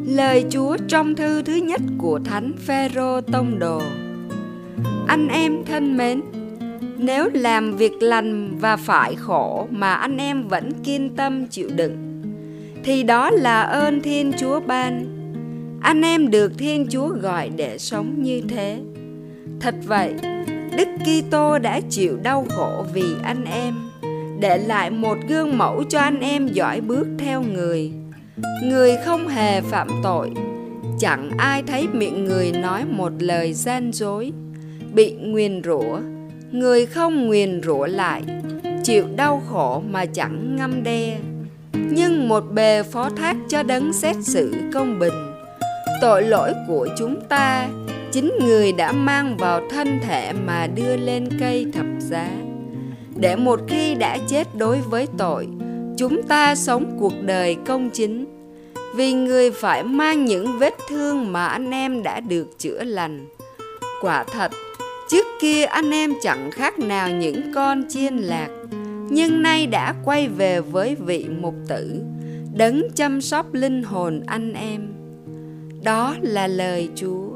Lời Chúa trong thư thứ nhất của Thánh Phêrô tông đồ. Anh em thân mến, nếu làm việc lành và phải khổ mà anh em vẫn kiên tâm chịu đựng, thì đó là ơn Thiên Chúa ban. Anh em được Thiên Chúa gọi để sống như thế. Thật vậy, Đức Kitô đã chịu đau khổ vì anh em, để lại một gương mẫu cho anh em dõi bước theo người. Người không hề phạm tội, chẳng ai thấy miệng người nói một lời gian dối. Bị nguyền rủa, người không nguyền rủa lại, chịu đau khổ mà chẳng ngăm đe, nhưng một bề phó thác cho đấng xét xử công bình. Tội lỗi của chúng ta, chính người đã mang vào thân thể mà đưa lên cây thập giá, để một khi đã chết đối với tội, chúng ta sống cuộc đời công chính. Vì người phải mang những vết thương mà anh em đã được chữa lành. Quả thật, trước kia anh em chẳng khác nào những con chiên lạc, nhưng nay đã quay về với vị mục tử, đấng chăm sóc linh hồn anh em. Đó là lời Chúa.